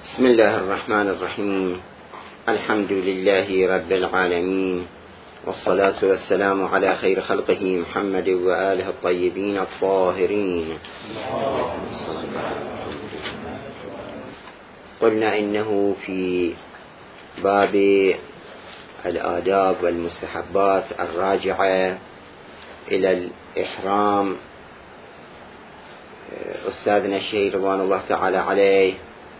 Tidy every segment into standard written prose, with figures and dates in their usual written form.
بسم الله الرحمن الرحيم. الحمد لله رب العالمين، والصلاة والسلام على خير خلقه محمد وآله الطيبين الطاهرين. قلنا إنه في باب الآداب والمستحبات الراجعة إلى الإحرام أستاذنا الشيخ رضوان الله تعالى عليه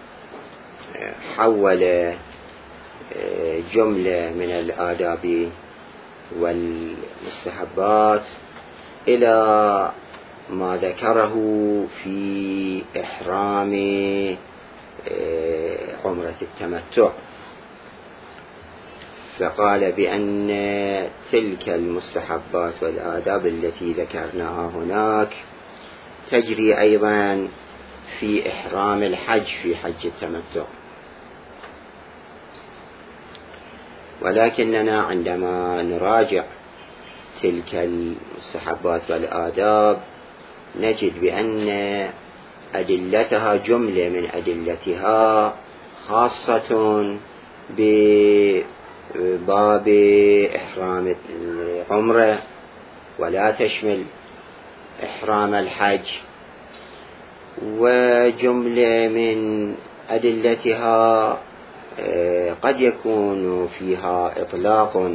حول جملة من الآداب والمستحبات إلى ما ذكره في إحرام عمرة التمتع، فقال بأن تلك المستحبات والآداب التي ذكرناها هناك تجري أيضا في إحرام الحج في حج التمتع، ولكننا عندما نراجع تلك المستحبات والآداب نجد بأن أدلتها جملة من أدلتها خاصة بباب إحرام العمرة ولا تشمل إحرام الحج، وجملة من أدلتها قد يكون فيها إطلاق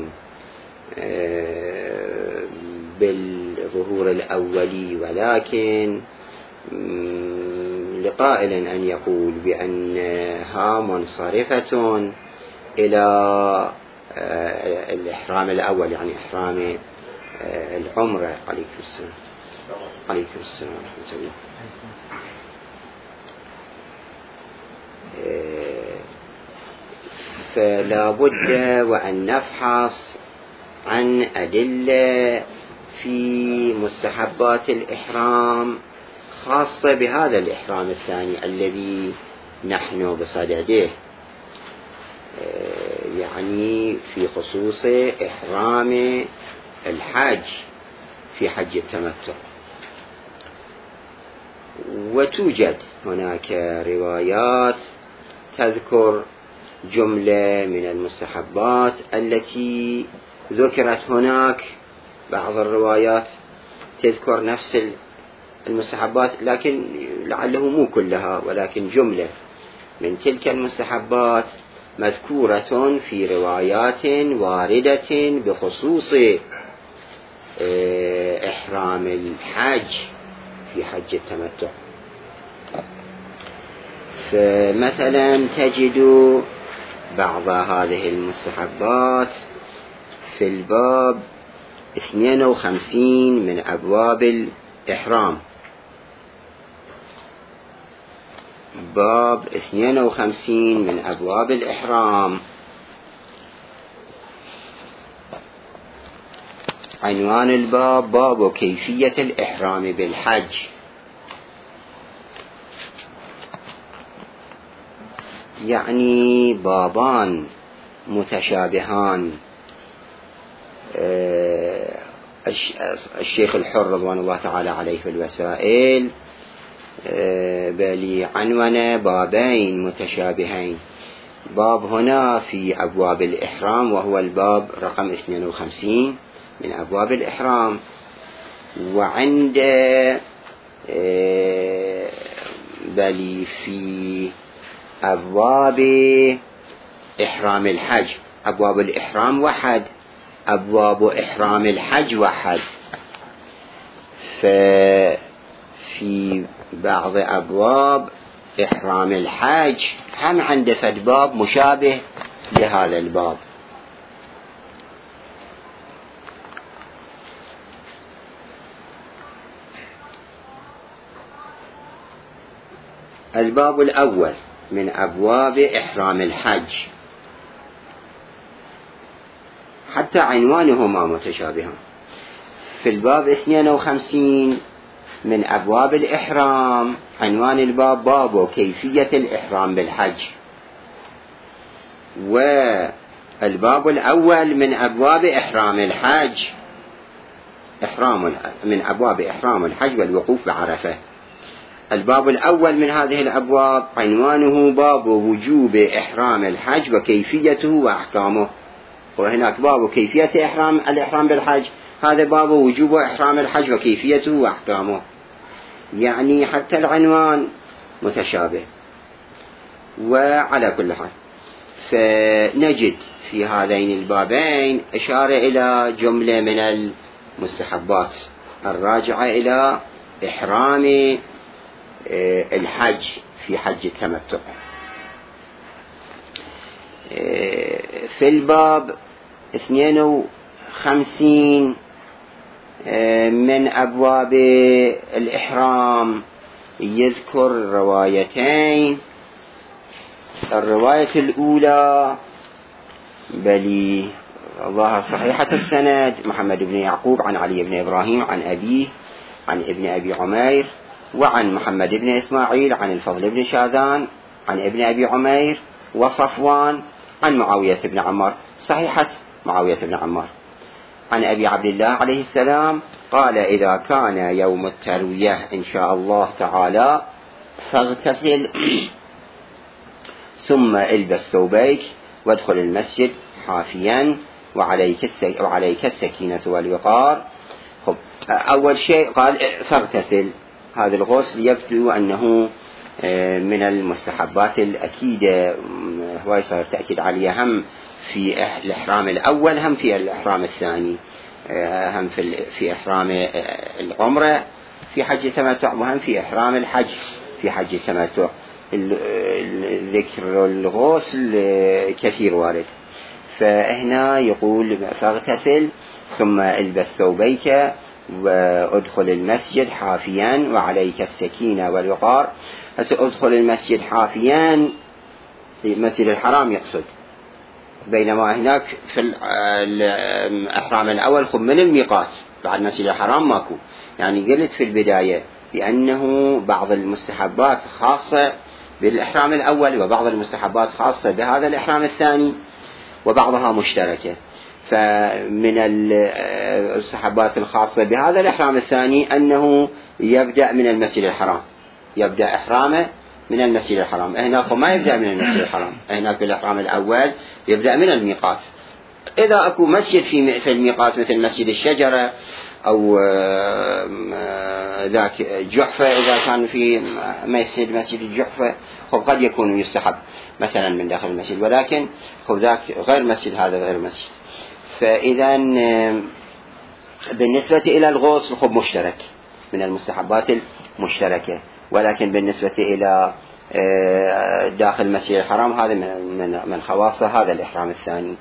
بالظهور الأولي، ولكن لقائل أن يقول بأنها منصرفة إلى الإحرام الأول، يعني إحرام العمرة. عليكم السلام. عليكم السلام ورحمة الله. فلا بد وأن نفحص عن أدلة في مستحبات الإحرام خاصة بهذا الإحرام الثاني الذي نحن بصدده، يعني في خصوص إحرام الحج في حج التمتع. وتوجد هناك روايات تذكر جملة من المستحبات التي ذكرت هناك، بعض الروايات تذكر نفس المستحبات لكن لعله مو كلها، ولكن جملة من تلك المستحبات مذكورة في روايات واردة بخصوص إحرام الحج في حج التمتع. فمثلا تجد بعض هذه المستحبات في الباب 52 من أبواب الإحرام، باب 52 من أبواب الإحرام، عنوان الباب باب كيفية الإحرام بالحج. يعني بابان متشابهان. الشيخ الحر رضوان الله تعالى عليه في الوسائل بل عنوان بابين متشابهين، باب هنا في أبواب الإحرام وهو الباب رقم 52 من أبواب الإحرام، وعند بل في أبواب إحرام الحج، أبواب الإحرام واحد، أبواب إحرام الحج واحد. ففي بعض أبواب إحرام الحج هم عند فد باب مشابه لهذا الباب. الباب الأول من أبواب إحرام الحج، حتى عنوانهما متشابهان. في الباب 52 من أبواب الإحرام عنوان الباب باب كيفية الإحرام بالحج، والباب الأول من أبواب إحرام الحج من أبواب إحرام الحج والوقوف بعرفة. الباب الأول من هذه الأبواب عنوانه باب وجوب إحرام الحج وكيفيته وأحكامه. وهناك باب كيفية الإحرام بالحج، هذا باب وجوب إحرام الحج وكيفيته وأحكامه، يعني حتى العنوان متشابه. وعلى كل حال فنجد في هذين البابين إشارة إلى جملة من المستحبات الراجعة إلى إحرام الحج في حج التمتع. في الباب 52 من أبواب الإحرام يذكر روايتين. الرواية الأولى بل ظاهر صحيحة السند محمد بن يعقوب عن علي بن إبراهيم عن أبيه عن ابن أبي عمير، وعن محمد بن إسماعيل عن الفضل بن شاذان عن ابن أبي عمير وصفوان عن معاوية بن عمار، صحيحة معاوية بن عمار، عن أبي عبد الله عليه السلام قال: إذا كان يوم التروية إن شاء الله تعالى فاغتسل ثم البس ثوبيك وادخل المسجد حافيا وعليك السكينة والوقار. أول شيء قال فاغتسل. هذا الغسل يبدو أنه من المستحبات الأكيدة، هو يصير تأكيد عليه هم في الإحرام الأول هم في الإحرام الثاني، هم في إحرام العمرة في حج التمتع، وهم في إحرام الحج في حج التمتع. ذكر الغسل كثير وارد. فهنا يقول فاغتسل ثم البس ثوبيك وادخل المسجد حافيا وعليك السكينة والوقار. ادخل المسجد حافيا في المسجد الحرام يقصد، بينما هناك في الإحرام الأول خذ من الميقات بعد المسجد الحرام ماكو. يعني قلت في البداية بأنه بعض المستحبات خاصة بالإحرام الأول وبعض المستحبات خاصة بهذا الإحرام الثاني وبعضها مشتركة. فمن المستحبات الخاصة بهذا الإحرام الثاني أنه يبدأ من المسجد الحرام، يبدأ إحرامه من المسجد الحرام. هناك ما يبدأ من المسجد الحرام، هناك بالإحرام الأول يبدأ من الميقات. إذا أكو مسجد في الميقات مثل مسجد الشجرة أو ذاك جحفة، إذا كان في مسجد الجحفة قد يكون يستحب مثلا من داخل المسجد، ولكن ذاك غير مسجد، هذا غير مسجد. فإذا بالنسبة إلى الغسل مشترك من المستحبات المشتركة، ولكن بالنسبة إلى داخل المسجد الحرام هذا من خواص هذا الإحرام الثاني.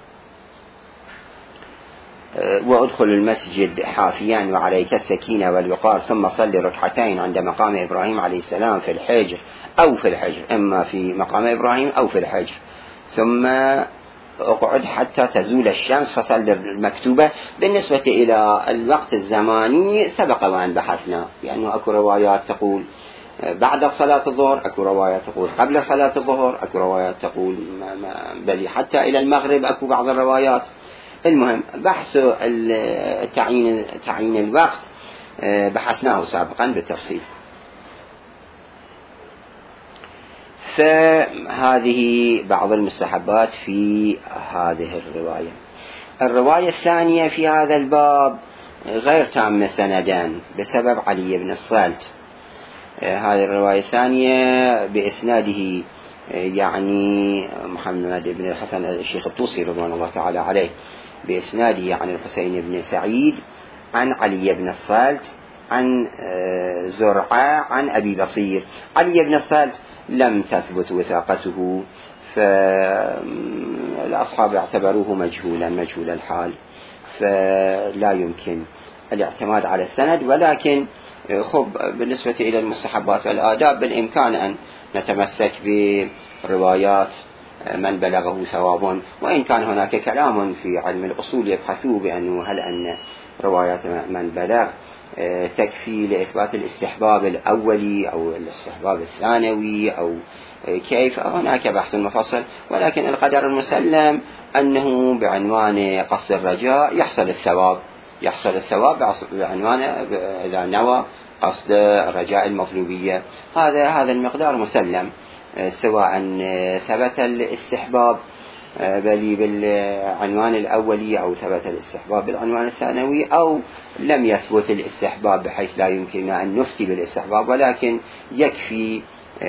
وادخل المسجد حافيا وعليك السكينة والوقار ثم صلي ركعتين عند مقام إبراهيم عليه السلام في الحجر أو في الحجر، إما في مقام إبراهيم أو في الحجر، ثم اقعد حتى تزول الشمس فصل المكتوبة. بالنسبة إلى الوقت الزماني سبق وأن بحثنا، لأنه أكو روايات تقول بعد صلاة الظهر، أكو روايات تقول قبل صلاة الظهر، أكو روايات تقول بل حتى إلى المغرب أكو بعض الروايات. المهم بحث تعيين الوقت بحثناه سابقا بالتفصيل. فهذه بعض المستحبات في هذه الرواية. الرواية الثانية في هذا الباب غير تامة سندان بسبب علي بن الصالت. هذه الرواية الثانية بإسناده يعني محمد بن الحسن الشيخ الطوسي رضوان الله تعالى عليه، بإسناده عن الحسين بن سعيد عن علي بن الصالت عن زرعة عن أبي بصير. علي بن الصالت لم تثبت وثاقته، فالأصحاب اعتبروه مجهول الحال، فلا يمكن الاعتماد على السند. ولكن بالنسبة إلى المستحبات والآداب بالإمكان أن نتمسك بروايات من بلغه ثواب، وإن كان هناك كلام في علم الأصول يبحثوا بأنه هل أن روايات من بلغ تكفي لإثبات الاستحباب الأولي أو الاستحباب الثانوي أو كيف، هناك بحث مفصل. ولكن القدر المسلم أنه بعنوان قصد الرجاء يحصل الثواب، يحصل الثواب بعنوان إذا نوى قصد رجاء المطلوبية. هذا المقدار مسلم، سواء ثبت الاستحباب بل بالعنوان الأولي أو ثبت الاستحباب بالعنوان الثانوي، أو لم يثبت الاستحباب بحيث لا يمكننا أن نفتي بالاستحباب، ولكن يكفي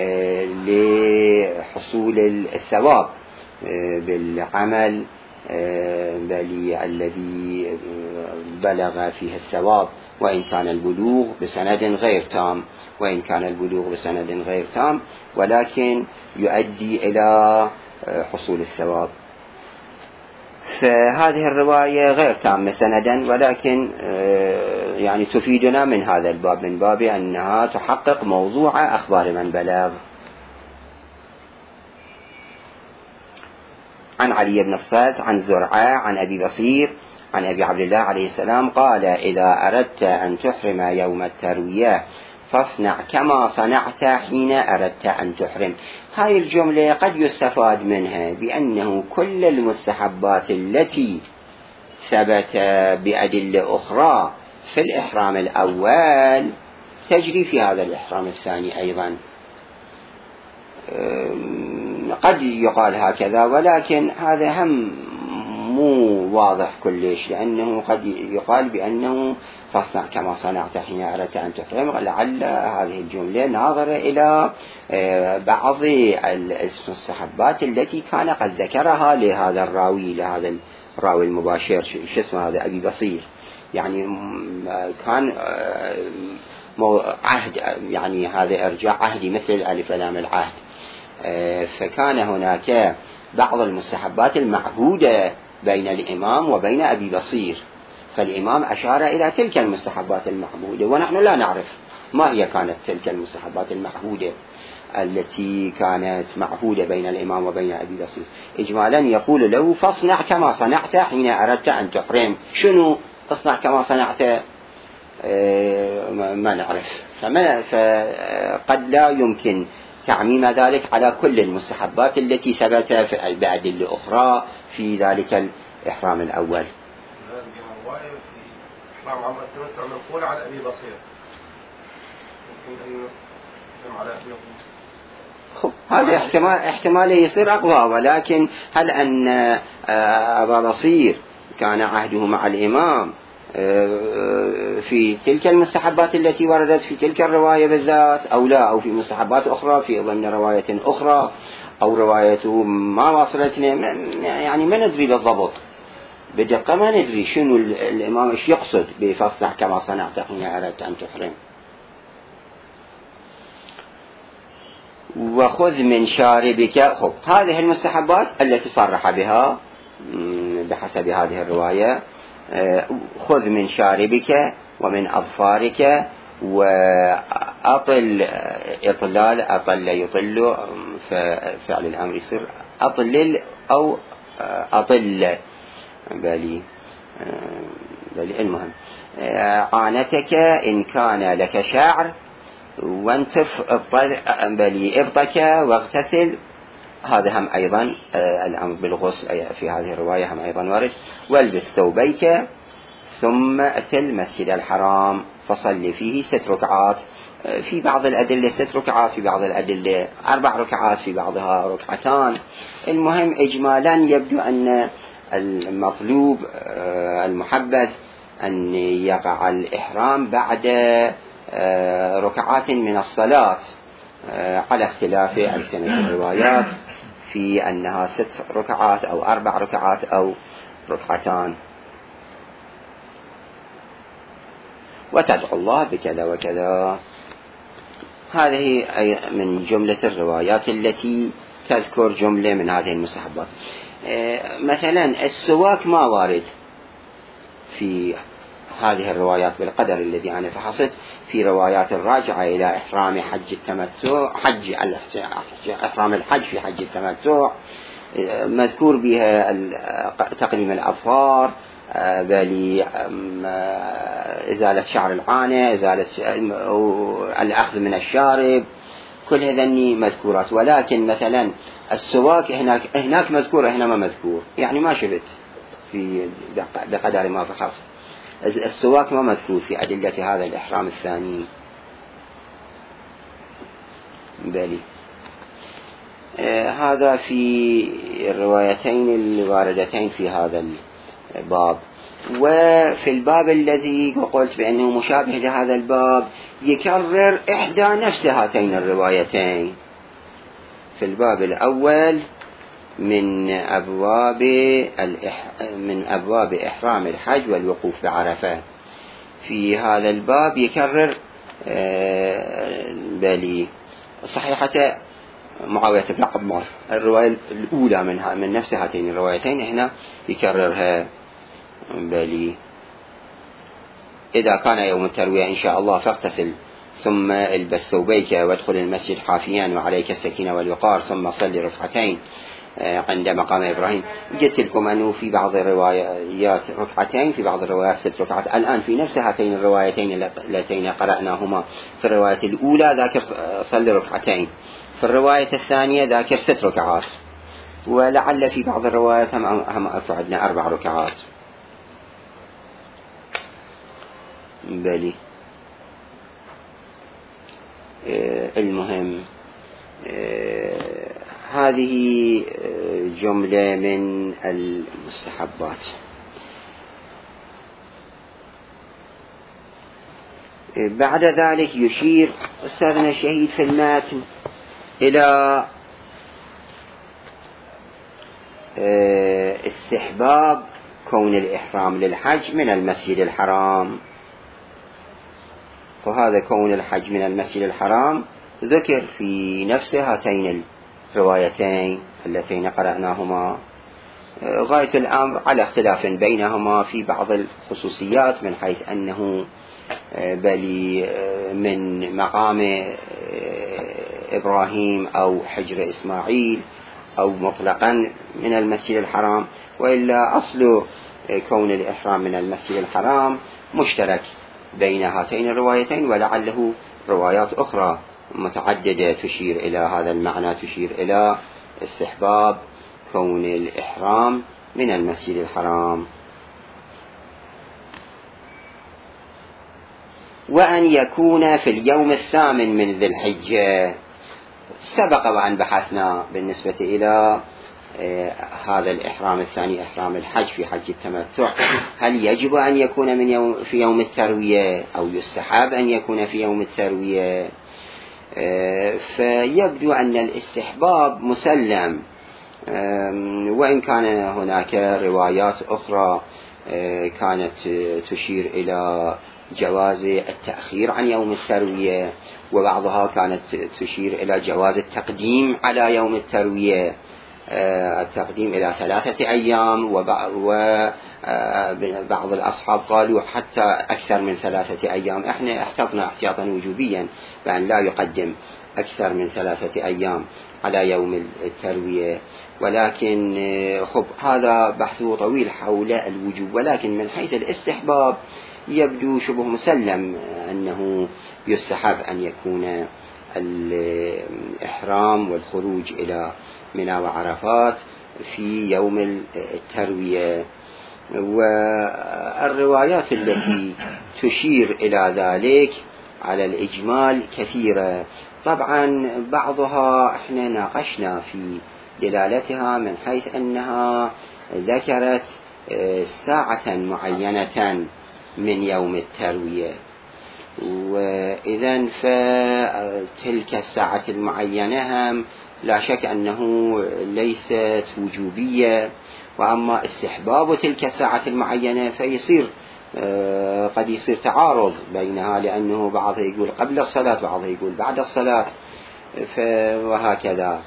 لحصول الثواب بالعمل الذي بلغ فيه الثواب، وإن كان البلوغ بسند غير تام ولكن يؤدي إلى حصول الثواب. فهذه الرواية غير تامة سندا، ولكن يعني تفيدنا من هذا الباب، من باب أنها تحقق موضوع أخبار من بلغ. عن علي بن الصلت عن زرعة عن أبي بصير عن أبي عبد الله عليه السلام قال: إذا أردت أن تحرم يوم التروية فاصنع كما صنعت حين أردت أن تحرم. هذه الجملة قد يستفاد منها بأنه كل المستحبات التي ثبت بأدلة أخرى في الإحرام الأول تجري في هذا الإحرام الثاني أيضا. قد يقال هكذا، ولكن هذا هم مو واضح كلش، لأنه قد يقال بأنه فاصنع كما صنعت حين أردت أن تحرم، لعل هذه الجملة ناظرة إلى بعض المستحبات التي كان قد ذكرها لهذا الراوي المباشر، شو اسمه هذا أبي بصير، يعني كان عهد، يعني هذا إرجاع عهدي مثل الألف لام العهد. فكان هناك بعض المستحبات المعهودة بين الإمام وبين أبي بصير، فالإمام أشار إلى تلك المستحبات المعهودة، ونحن لا نعرف ما هي كانت تلك المستحبات المعهودة التي كانت معهودة بين الإمام وبين أبي بصير. إجمالا يقول له: فاصنع كما صنعت حين أردت أن تحرم. شنو اصنع كما صنعت؟ ما نعرف، فقد لا يمكن تعميم ذلك على كل المستحبات التي ثبت بأدلة أخرى في ذلك الإحرام الأول. على أبي بصير هذا احتمال يصير أقوى، ولكن هل أن أبا بصير كان عهده مع الإمام في تلك المستحبات التي وردت في تلك الرواية بالذات أو لا، أو في مستحبات أخرى في ضمن رواية أخرى، أو روايته ما واصلتنا، يعني ما ندري بالضبط بدقة، ما ندري شنو الإمام إيش يقصد بفاصنع كما صنعت حين أردت أن تحرم. وخذ من شاربك. هذه المستحبات التي صرح بها بحسب هذه الرواية: خذ من شاربك ومن أظفارك، وأطل إطلال، أطل يطل، ففعل الأمر يصير أطلل أو أطل، بل المهم عانتك إن كان لك شعر، وانتف إبطك واغتسل. هذا هم أيضا الأمر بالغسل في هذه الرواية هم أيضا وارد. والبس ثوبيك ثم أتي المسجد الحرام فصل فيه 6 ركعات. في بعض الأدلة 6 ركعات، في بعض الأدلة 4 ركعات، في بعضها 2 ركعات. المهم إجمالا يبدو أن المطلوب المحبذ أن يقع الإحرام بعد ركعات من الصلاة، على اختلاف ألسنة الروايات في أنها 6 ركعات أو 4 ركعات أو 2 ركعات. وتدعو الله بكذا وكذا. هذه من جملة الروايات التي تذكر جملة من هذه المستحبات. مثلا السواك ما وارد في هذه الروايات بالقدر الذي أنا فحصت. في روايات الراجعة إلى إحرام حج التمتع، إحرام الحج في حج التمتع، مذكور بها تقليم الأظفار، إزالة شعر العانة، إزالة الأخذ من الشارب، كل هذني مذكورات. ولكن مثلا السواك هناك مذكور، هنا ما مذكور، يعني ما شفت في بقدر ما فحصت. السواك ما مذكور في أدلة هذا الإحرام الثاني. بلي هذا في الروايتين الواردتين في هذا الباب. وفي الباب الذي قلت بأنه مشابه لهذا الباب يكرر إحدى نفس هاتين الروايتين. في الباب الأول من أبواب إحرام الحج والوقوف بعرفة، في هذا الباب يكرر بلي صحيحة معاوية بن عمار، الرواية الأولى من نفس هاتين الروايتين هنا يكررها. بلي إذا كان يوم التروية إن شاء الله فاغتسل ثم البس ثوبيك وادخل المسجد حافيا وعليك السكينة والوقار ثم صلي ركعتين عند مقام إبراهيم. قلت لكم أنه في بعض الروايات ركعتين، في بعض الروايات 6 ركعات. الآن في نفس هاتين الروايتين اللتين قرأناهما، في الرواية الأولى ذاكر صلي ركعتين، في الرواية الثانية ذاكر 6 ركعات، ولعل في بعض الروايات هم عندنا 4 ركعات. بلي المهم هذه جملة من المستحبات. بعد ذلك يشير أستاذنا الشهيد في المتن إلى استحباب كون الإحرام للحج من المسجد الحرام. وهذا كون الحج من المسجد الحرام ذكر في نفس هاتين الروايتين اللتين قرأناهما. غاية الأمر على اختلاف بينهما في بعض الخصوصيات، من حيث أنه بلي من مقام إبراهيم أو حجر إسماعيل أو مطلقا من المسجد الحرام، وإلا أصل كون الإحرام من المسجد الحرام مشترك بين هاتين الروايتين، ولعله روايات أخرى متعددة تشير إلى هذا المعنى، تشير إلى استحباب كون الإحرام من المسجد الحرام. وأن يكون في اليوم الثامن من ذي الحجة. سبق وأن بحثنا بالنسبة إلى هذا الإحرام الثاني، إحرام الحج في حج التمتع، هل يجب أن يكون في يوم التروية أو يستحب أن يكون في يوم التروية؟ فيبدو أن الاستحباب مسلم، وإن كان هناك روايات أخرى كانت تشير إلى جواز التأخير عن يوم التروية، وبعضها كانت تشير إلى جواز التقديم على يوم التروية، التقديم إلى 3 أيام، وبعض الأصحاب قالوا حتى أكثر من 3 أيام. احنا احتطنا احتياطا وجوبيا بأن لا يقدم أكثر من 3 أيام على يوم التروية، ولكن هذا بحث طويل حول الوجوب، ولكن من حيث الاستحباب يبدو شبه مسلم أنه يستحب أن يكون الإحرام والخروج إلى منى وعرفات في يوم التروية. والروايات التي تشير إلى ذلك على الإجمال كثيرة. طبعا بعضها احنا ناقشنا في دلالتها، من حيث أنها ذكرت ساعة معينة من يوم التروية، وإذن فتلك الساعة المعينة هم لا شك أنه ليست وجوبية، وأما استحباب تلك الساعة المعينة فيصير قد يصير تعارض بينها، لأنه بعضه يقول قبل الصلاة، بعضه يقول بعد الصلاة، وهكذا.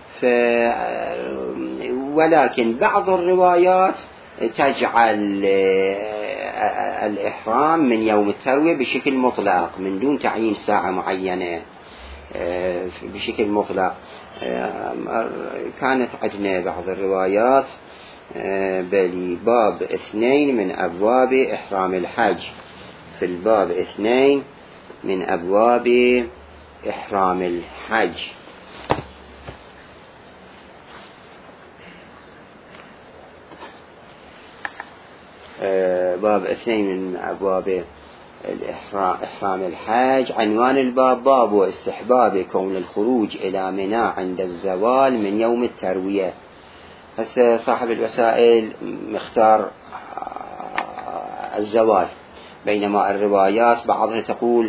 ولكن بعض الروايات تجعل الإحرام من يوم التروية بشكل مطلق من دون تعيين ساعة معينة، بشكل مطلق. كانت عندنا بعض الروايات بل باب 2 من أبواب إحرام الحج، في الباب 2 من أبواب إحرام الحج. باب 2 من أبواب إحرام الحج. عنوان الباب: باب استحباب كون الخروج إلى منى عند الزوال من يوم التروية. هسه صاحب الوسائل مختار الزوال، بينما الروايات بعضها تقول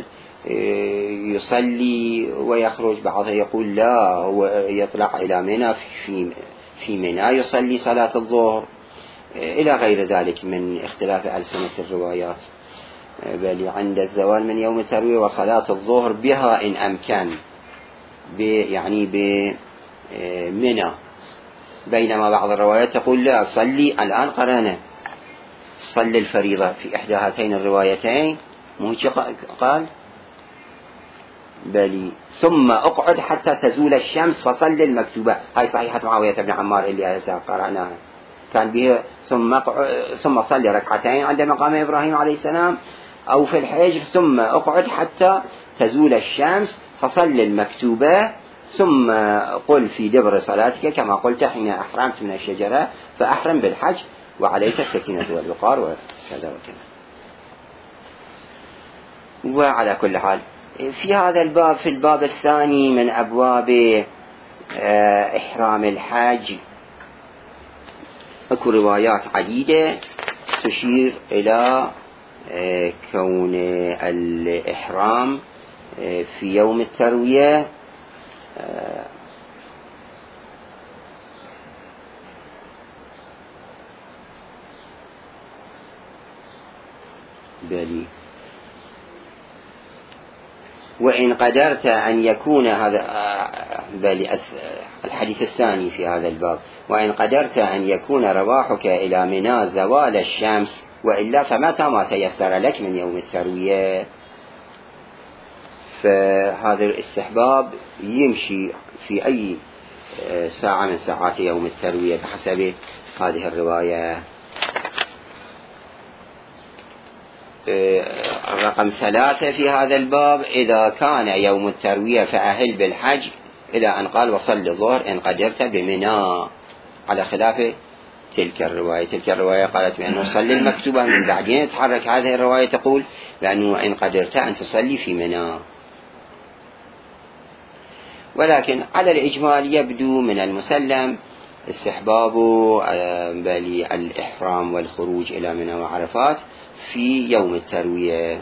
يصلي ويخرج، بعضها يقول لا، هو يطلع إلى منى في منى يصلي صلاة الظهر، إلى غير ذلك من اختلاف ألسنة الروايات. بل عند الزوال من يوم التروية وصلاة الظهر بها إن أمكن، يعني بمنى، بينما بعض الروايات تقول لا، صلي الآن قرانة، صلي الفريضة في إحدى هاتين الروايتين. مو قال بل ثم اقعد حتى تزول الشمس فصل المكتوبة. هاي صحيحة معاوية بن عمار اللي قرأناها، كان به ثم صلي ركعتين عند مقام إبراهيم عليه السلام أو في الحجر، ثم اقعد حتى تزول الشمس فصل المكتوبة، ثم قل في دبر صلاتك كما قلت حين أحرمت من الشجرة فأحرم بالحج وعليك السكينة والوقار وكذا وكذا. وعلى كل حال في هذا الباب، في الباب الثاني من أبواب إحرام الحج، أكو روايات عديدة تشير إلى كون الإحرام في يوم التروية وإن قدرت أن يكون هذا الحديث الثاني في هذا الباب: وإن قدرت أن يكون رواحك إلى منى زوال الشمس، وإلا فمتى ما تيسر لك من يوم التروية. فهذا الاستحباب يمشي في أي ساعة من ساعات يوم التروية بحسب هذه الرواية. رقم 3 في هذا الباب: إذا كان يوم التروية فأهل بالحج، إلى أن قال وصل الظهر إن قدرت بمنى، على خلاف تلك الرواية. تلك الرواية قالت بأنه صلي المكتوبة، من بعدين تحرك هذه الرواية تقول بأنه إن قدرت أن تصلي في منى. ولكن على الإجمال يبدو من المسلم استحباب الإحرام والخروج إلى منى وعرفات في يوم التروية.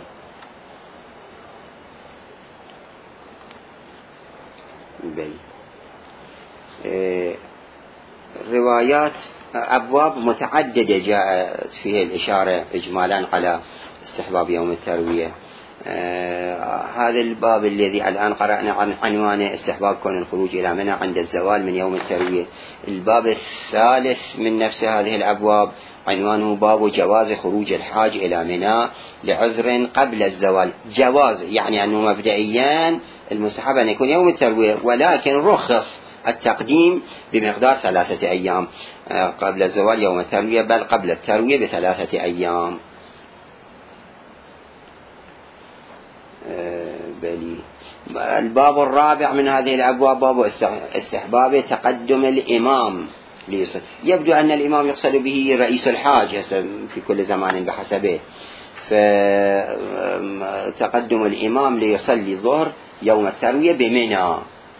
روايات أبواب متعددة جاءت فيها الإشارة إجمالا على استحباب يوم التروية. هذا الباب الذي الآن قرأنا عن عنوانه استحباب كون الخروج إلى منى عند الزوال من يوم التروية. الباب الثالث من نفس هذه الأبواب عنوانه باب جواز خروج الحاج إلى منى لعذر قبل الزوال. جواز يعني أنه مبدئيا المستحب أن يكون يوم التروية، ولكن رخص التقديم بمقدار 3 أيام قبل الزوال يوم التروية، بل قبل التروية ب3 أيام. الباب الرابع من هذه الأبواب باب استحباب تقدم الإمام ليصل. يبدو أن الإمام يقصد به رئيس الحاج في كل زمان بحسبه، فتقدم الإمام ليصلي الظهر يوم التروية بمنى.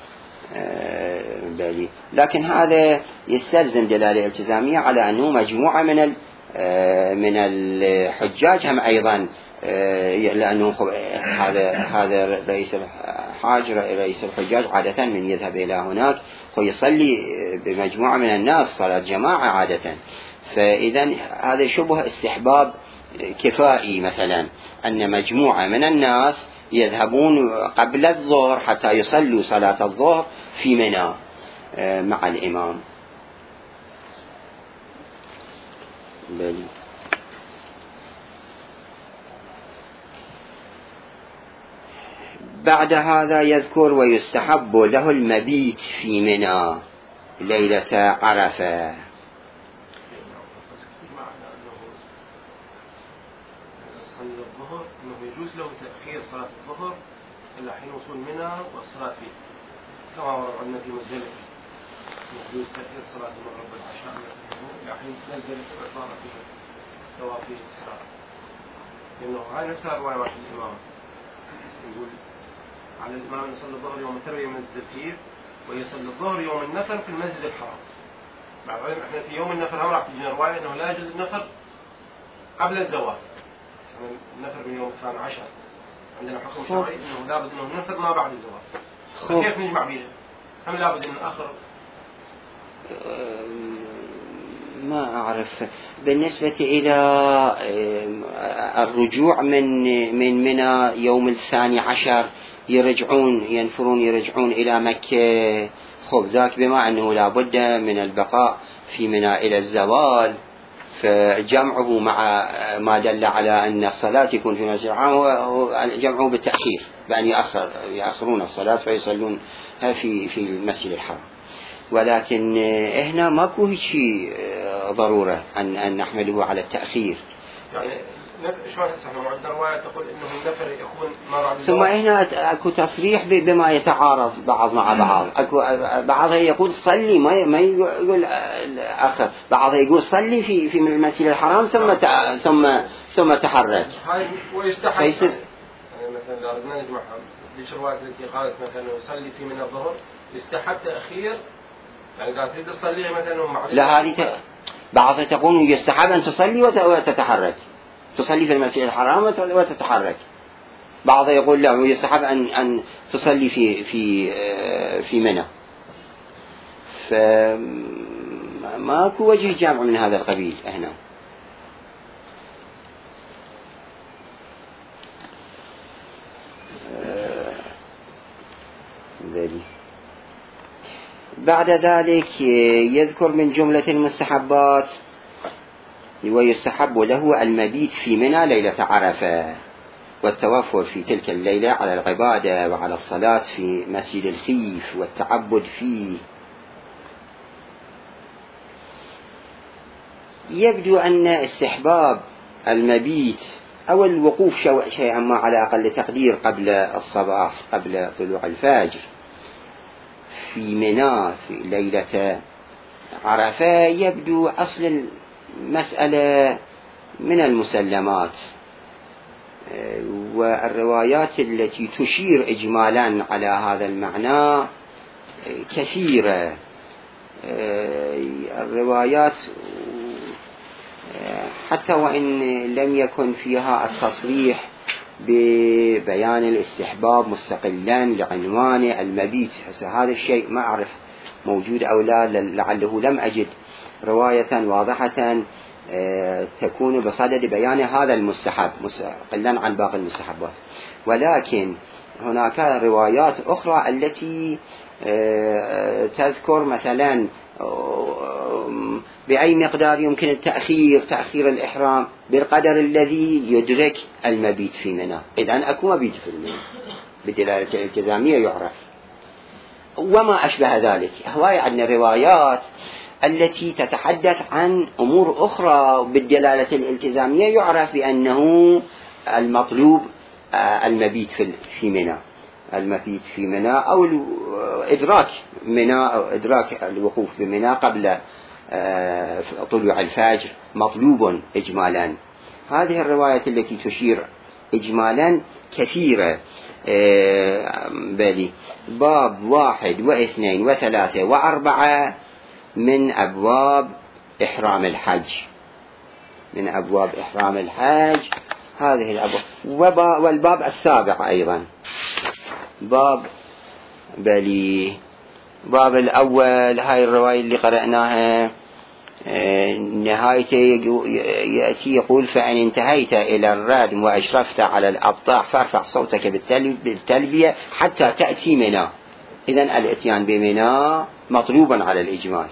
لكن هذا يستلزم دلالة التزامية على أنه مجموعة من الحجاج هم أيضا، لأنه هذا رئيس الحاج رئيس الحجاج عادة من يذهب إلى هناك ويصلي بمجموعة من الناس صلاة جماعة عادة. فإذا هذا شبه استحباب كفائي، مثلا أن مجموعة من الناس يذهبون قبل الظهر حتى يصلوا صلاة الظهر في منى مع الإمام. بعد هذا يذكر ويستحب له المبيت في منى ليلة عرفة. يجوز له تأخير صلاة الظهر إلى حين وصول منى والصلاة فيه، كما ورد عندنا في مزدلفة يجوز تأخير صلاة المغرب والعشاء إلى حين نزل الصلاة فيه. سواء في إسراء، لأنه هاي نفسها الرواية مع الإمام يقول على الإمام يصلي الظهر يوم التروية من مسجد الكيف ويصلي الظهر يوم النفر في المسجد الحرام. بعدين احنا في يوم النفر هم راح تجينا رواية انه لا يجوز النفر قبل الزواج، يعني النفر من يوم 12 عندنا حكم شرعي انه لابد انه النفر ما بعد الزواج. كيف نجمع بينهم؟ هم لابد ان اخر ما أعرف. بالنسبة إلى الرجوع من منى يوم 12 يرجعون ينفرون يرجعون إلى مكة، خب ذاك بما أنه لا بد من البقاء في منى إلى الزوال، فجمعه مع ما دل على أن الصلاة يكون في المسجد الحرام جمعه بالتأخير، بأن يأخرون الصلاة فيصلون في المسجد الحرام. ولكن هنا ماكو شيء ضرورة أن نحمله على التأخير. يعني شلون هسه عندنا رواية تقول إنه النفر يكون ما بعد ثم هنا أكو تصريح بما يتعارض بعض مع بعض. أكو بعضها يقول صلي ما يقول آخر، بعضها يقول صلي في المسجد الحرام ثم تحرك. هاي ويستحب يعني مثلا لو بدنا نجمعها ليش الرواية التي قالت مثلا يصلي في من الظهر يستحب تأخير، يعني إذا تريد تصلي مثلا مع لا هذه بعضها تقول يستحب أن تصلي وتتحرك، تصلي في المسجد الحرام وتتحرك. بعضها يقول لا يستحب أن تصلي في منى. فماكو وجه جامع من هذا القبيل هنا. بعد ذلك يذكر من جملة المستحبات ويستحب له المبيت في منى ليلة عرفة والتوفر في تلك الليلة على العبادة وعلى الصلاة في مسجد الخيف والتعبد فيه. يبدو أن استحباب المبيت أو الوقوف شيئا ما على أقل تقدير قبل الصباح قبل طلوع الفجر في منى في ليلة عرفة يبدو أصل المسألة من المسلمات، والروايات التي تشير إجمالا على هذا المعنى كثيرة. الروايات حتى وإن لم يكن فيها التصريح ببيان الاستحباب مستقلا لعنوان المبيت، هذا الشيء ما أعرف موجود أو لا، لعله لم أجد رواية واضحة تكون بصدد بيان هذا المستحب مستقلا عن باقي المستحبات. ولكن هناك روايات أخرى التي تذكر مثلا بأي مقدار يمكن تأخير الإحرام بالقدر الذي يدرك المبيت في منى. إذن أكو مبيت في منى بالدلالة الالتزامية يعرف وما أشبه ذلك. هواية عندنا روايات التي تتحدث عن أمور أخرى بالدلالة الالتزامية يعرف بأنه المطلوب المبيت في منى، المبيت في منى أو إدراك منى أو إدراك الوقوف بمنى قبل طلوع الفجر مطلوب إجمالا. هذه الروايات التي تشير إجمالا كثيرة. بالي باب 1 و2 و3 و4 من أبواب إحرام الحج، من أبواب إحرام الحج هذه الأبواب. والباب 7 أيضا باب باب الأول هاي الرواية اللي قرأناها نهايته يأتي يقول فإن انتهيت إلى الردم وأشرفت على الأبطاح فارفع صوتك بالتلبية حتى تأتي منى. إذن الاتيان بمنى مطلوبا على الإجمال.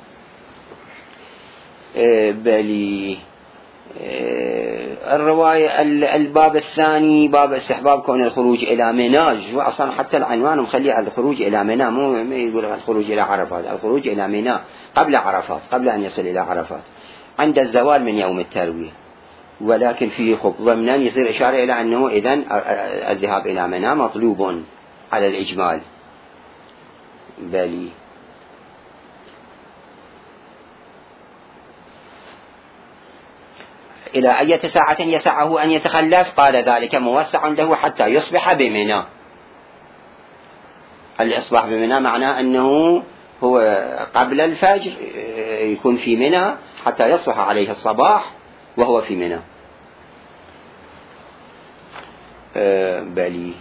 الرواية الباب الثاني باب استحباب كون الخروج إلى منى، وأصلا حتى العنوان مخلي على الخروج إلى منى، مو يقول الخروج إلى عرفات، الخروج إلى منى قبل عرفات، قبل أن يصل إلى عرفات عند الزوال من يوم التروية. ولكن في ضمنا يصير إشارة إلى أنه إذن الذهاب إلى منى مطلوب على الإجمال. إلى أي ساعة يسعه أن يتخلف؟ قال ذلك موسع له حتى يصبح بمنى. الإصباح بمنى معناه أنه هو قبل الفجر يكون في منى حتى يصبح عليه الصباح وهو في منى. بلي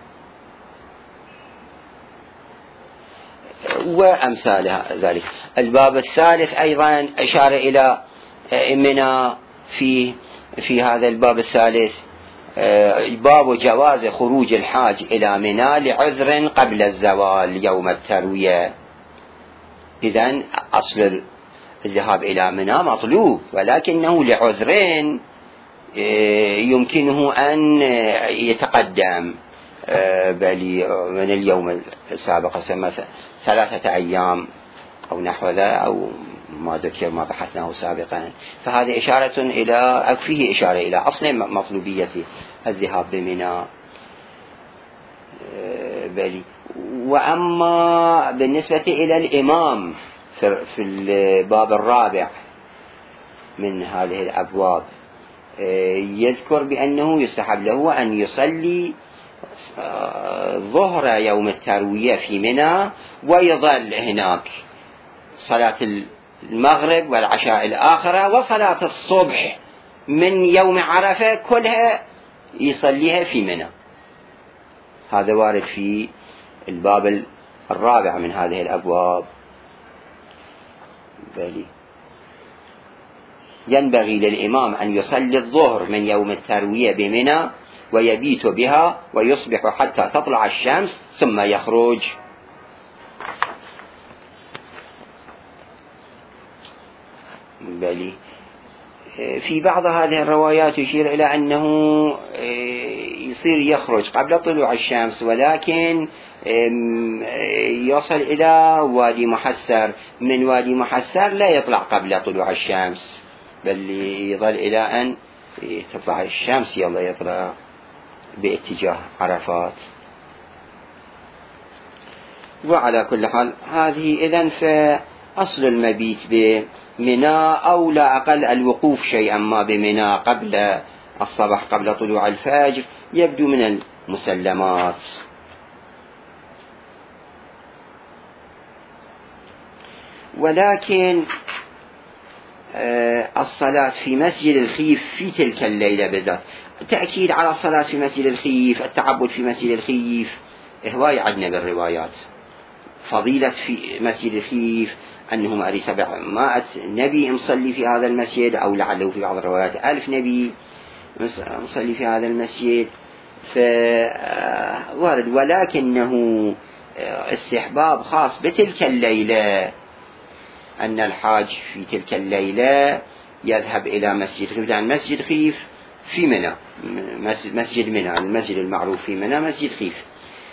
وأمثال ذلك. الباب الثالث أيضا أشار إلى منى في هذا الباب الثالث باب جواز خروج الحاج إلى منى لعذر قبل الزوال يوم التروية. إذن أصل الذهاب إلى منى مطلوب، ولكنه لعذرين يمكنه أن يتقدم بل من اليوم السابق، مثلا 3 أيام أو نحو ذا، أو ما ذكر ما بحثناه سابقا. فهذه إشارة إلى فيه إشارة إلى أصل مطلوبية الذهاب بمنى. بل وأما بالنسبة إلى الإمام في الباب الرابع من هذه الأبواب يذكر بأنه يستحب له أن يصلي ظهر يوم التروية في منى ويظل هناك صلاة المغرب والعشاء الآخرة وصلاة الصبح من يوم عرفة كلها يصليها في منى. هذا وارد في الباب الرابع من هذه الأبواب. بلي ينبغي للإمام أن يصلي الظهر من يوم التروية بمنى ويبيت بها ويصبح حتى تطلع الشمس ثم يخرج. بلي في بعض هذه الروايات يشير إلى أنه يصير يخرج قبل طلوع الشمس، ولكن يصل إلى وادي محسر، من وادي محسر لا يطلع قبل طلوع الشمس، بل يظل إلى أن تطلع الشمس يلا يطلع باتجاه عرفات. وعلى كل حال هذه إذن فأصل المبيت بمنى أو لا أقل الوقوف شيئا ما بمنى قبل الصباح قبل طلوع الفجر يبدو من المسلمات. ولكن الصلاة في مسجد الخيف في تلك الليلة بالذات، التأكيد على الصلاة في مسجد الخيف، التعبد في مسجد الخيف، هواي عدنا بالروايات فضيلة في مسجد الخيف أنهم أري 700 نبي مصلي في هذا المسجد، أو لعله في بعض الروايات 1000 نبي مصلي في هذا المسجد فوارد. ولكنه استحباب خاص بتلك الليلة، أن الحاج في تلك الليلة يذهب إلى مسجد خيف، لأن مسجد خيف في منى، مسجد منى المسجد المعروف في منى مسجد خيف،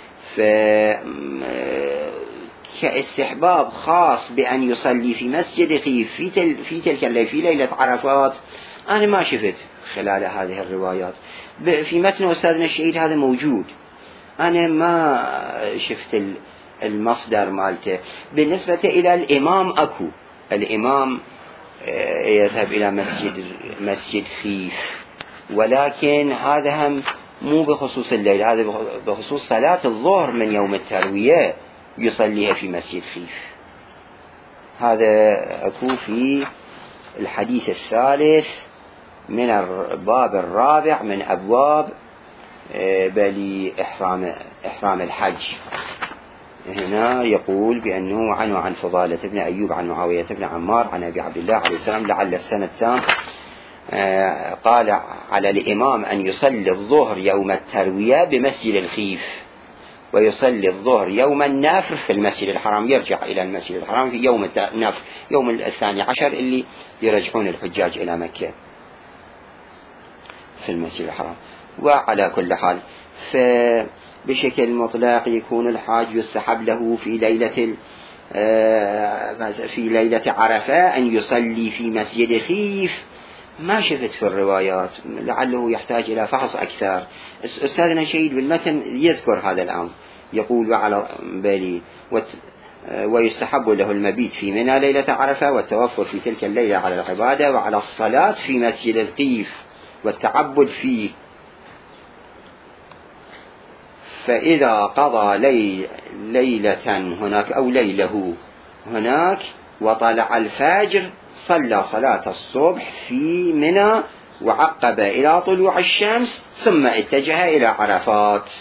كاستحباب خاص بأن يصلي في مسجد خيف في تلك الليلة في ليلة عرفات. أنا ما شفت خلال هذه الروايات، في متن أستاذنا الشهيد هذا موجود، أنا ما شفت المصدر مالته. بالنسبة إلى الإمام أكو، الإمام يذهب إلى مسجد خيف، ولكن هذا هم مو بخصوص الليل، هذا بخصوص صلاة الظهر من يوم التروية يصليها في مسجد خيف. هذا أكو في الحديث الثالث من الباب الرابع من أبواب بلي إحرام الحج. هنا يقول بأنه عن فضالة بن أيوب عن معاوية بن عمار عن أبي عبد الله عليه السلام لعل السنة التام قال على الإمام أن يصلي الظهر يوم التروية بمسجد الخيف ويصلي الظهر يوم النفر في المسجد الحرام، يرجع إلى المسجد الحرام في يوم النفر يوم 12 اللي يرجعون الحجاج إلى مكة في المسجد الحرام. وعلى كل حال بشكل مطلق يكون الحاج يستحب له في ليلة عرفة أن يصلي في مسجد خيف. ما شفت في الروايات، لعله يحتاج إلى فحص أكثر. أستاذنا شهيد بالمتن يذكر هذا الأمر، يقول وعلى بالي ويستحب له المبيت في منى ليلة عرفة والتوفر في تلك الليلة على العبادة وعلى الصلاة في مسجد القيف والتعبد فيه. فإذا قضى ليلة هناك أو ليله هناك وطلع الفجر صلى صلاة الصبح في منى وعقب إلى طلوع الشمس ثم اتجه إلى عرفات.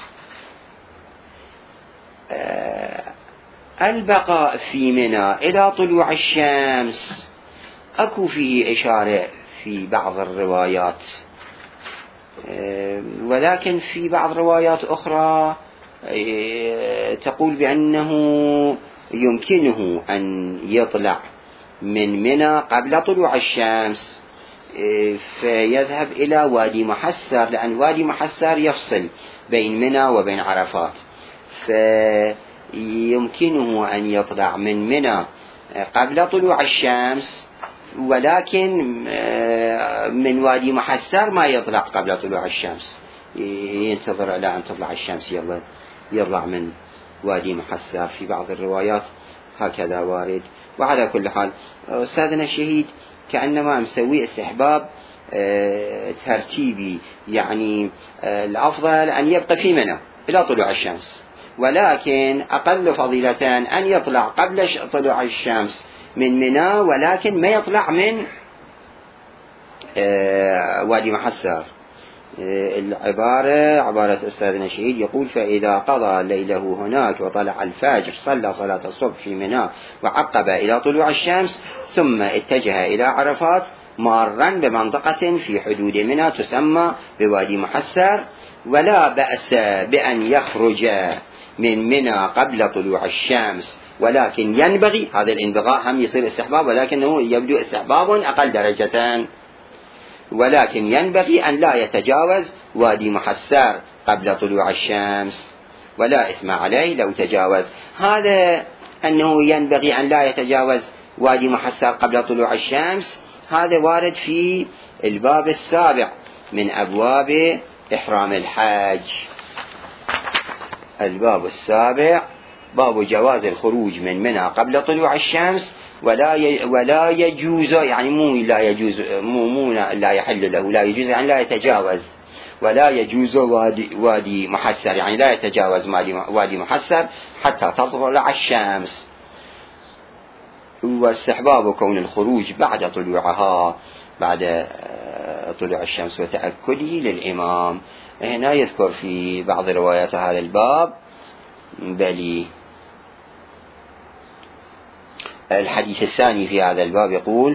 البقاء في منى إلى طلوع الشمس أكو فيه إشارة في بعض الروايات، ولكن في بعض روايات أخرى تقول بأنه يمكنه أن يطلع من منى قبل طلوع الشمس فيذهب إلى وادي محسر، لأن وادي محسر يفصل بين منى وبين عرفات، فيمكنه أن يطلع من منى قبل طلوع الشمس، ولكن من وادي محسر ما يطلع قبل طلوع الشمس، ينتظر إلى أن تطلع الشمس يطلع من وادي محسر. في بعض الروايات هكذا وارد. وعلى كل حال أستاذنا الشهيد كأنما مسوي استحباب ترتيبي، يعني الأفضل أن يبقى في منى إلى طلوع الشمس، ولكن أقل فضيلة أن يطلع قبل طلوع الشمس من منى ولكن ما يطلع من وادي محسر. العبارة عبارة أستاذنا الشهيد يقول: فإذا قضى ليله هناك وطلع الفجر صلى صلاة الصبح في منى وعقب إلى طلوع الشمس ثم اتجه إلى عرفات مارا بمنطقة في حدود منى تسمى بوادي محسر، ولا بأس بأن يخرج من منى قبل طلوع الشمس، ولكن ينبغي، هذا الانبغاء هم يصير استحباب ولكنه يبدو استحباب أقل درجة، ولكن ينبغي أن لا يتجاوز وادي محسر قبل طلوع الشمس، ولا إثم عليه لو تجاوز. هذا أنه ينبغي أن لا يتجاوز وادي محسر قبل طلوع الشمس هذا وارد في الباب السابع من أبواب إحرام الحج. الباب السابع باب جواز الخروج من منى قبل طلوع الشمس، ولا يجوز، يعني مو لا يجوز، مو لا يحل له، لا يجوز يعني لا يتجاوز، ولا يجوز وادي محسر يعني لا يتجاوز وادي محسر حتى تطلع الشمس. واستحباب كون الخروج بعد طلوعها، بعد طلوع الشمس وتأكده للإمام. هنا يذكر في بعض روايات هذا الباب بلي الحديث الثاني في هذا الباب يقول: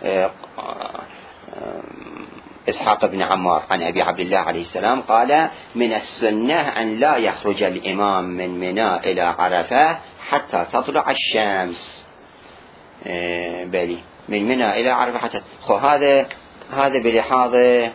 إسحاق بن عمار عن أبي عبد الله عليه السلام قال: من السنة أن لا يخرج الإمام من منى إلى عرفة حتى تطلع الشمس. بلي من منى إلى عرفة حتى هذا بلحاظ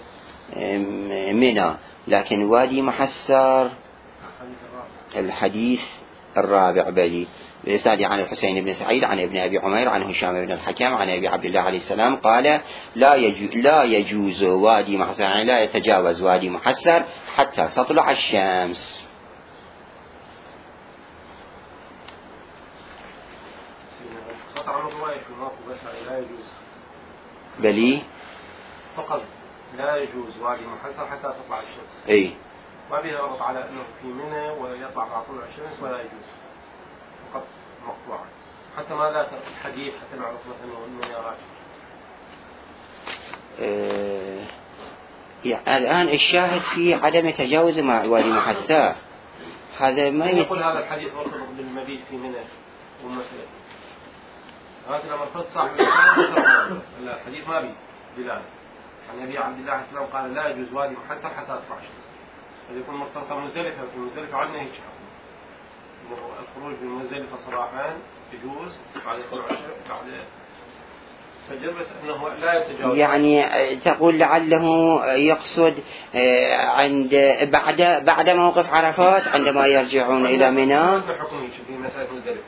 منى، لكن وادي محسر الحديث الرابع بلي بإسناد عن الحسين بن سعيد عن ابن أبي عمير عن هشام بن الحكم عن أبي عبد الله عليه السلام قال: لا يجوز وادي محسر، يعني لا يتجاوز وادي محسر حتى تطلع الشمس. بلي فقط لا يجوز وادي محسر حتى تطلع الشمس. أي ما بيها ربط على أنه في منى ويطلع مع طلوع الشمس، ولا يجوز فقط مقطوعا، حتى ما لا الحديث حتى نعرف مثلا منى راجع. يعني الآن الشاهد في عدم تجاوز مع وادي محسر، هذا ما يقول هذا الحديث مرتبط بالمبيت في منى ومثلا هذا لما تصح الحديث ما بي دلالة. عن أبي عبد الله عليه السلام قال: لا يجوز وادي محسر حتى تطلع الشمس. هذا يكون مرتبطة مزدلفة، في مزدلفة عندنا هيك الخروج من مزدلفة صباحا يجوز بعد طلوع الشمس بعد فجر، بس أنه لا يتجاوز. يعني تقول لعله يقصد بعد موقف عرفات عندما يرجعون إلى منى. حكم في مسألة مزدلفة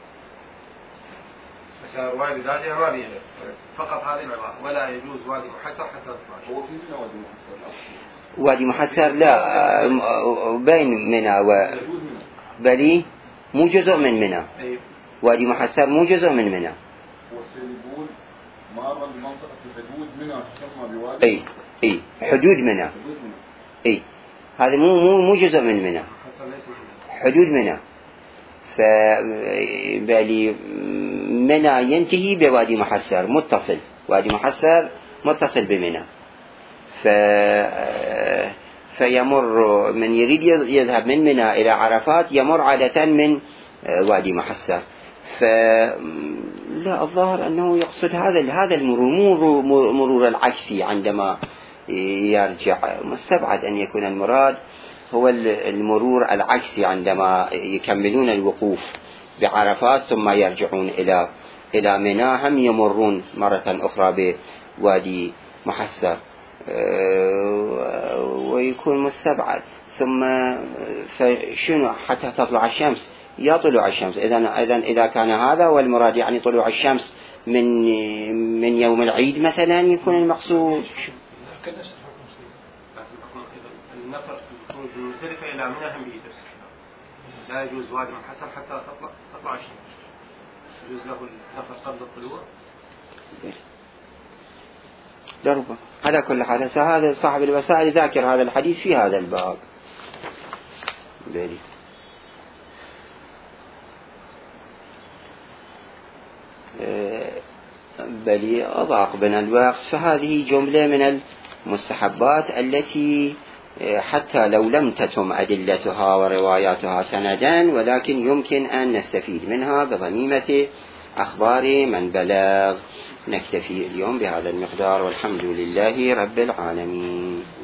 مسألة رواية ذاتها ما بيها فقط هذه العبارة: ولا يجوز وادي محسر حتى تطلع. هو في منى وادي محسر؟ وادي محسر لا، بين منى بلي مو جزء من منى. وادي محسر مو جزء من منى. يقول مر المنطقة حدود منى تسمى بوادي. اي حدود منى. اي هذا مو جزء من منى، حدود منى. فبالي منى ينتهي بوادي محسر متصل، وادي محسر متصل بمنى. فيمر من يريد يذهب من منى إلى عرفات يمر عادة من وادي محسر. فلا الظاهر أنه يقصد هذا المرور، مو مرور العكسي عندما يرجع. مستبعد أن يكون المراد هو المرور العكسي عندما يكملون الوقوف بعرفات ثم يرجعون إلى منى، هم يمرون مرة أخرى بوادي محسر، ويكون مستبعد. ثم فشنو حتى تطلع الشمس؟ يا طلوع الشمس. إذا كان هذا هو المراد، يعني طلوع الشمس من يوم العيد مثلا يكون المقصود. النفر الخروج من مزدلفة إلى منى هم بيدرس، لا يجوز وادي محسر حتى تطلع الشمس، يجوز له النفر قبل الطلوع. دربة على كل حال. هذا صاحب الوسائل ذاكر هذا الحديث في هذا الباب. بل أضاق بنا الوقت. فهذه جملة من المستحبات التي حتى لو لم تتم أدلتها ورواياتها سندا، ولكن يمكن أن نستفيد منها بضميمة أخبار من بلغ. نكتفي اليوم بهذا المقدار، والحمد لله رب العالمين.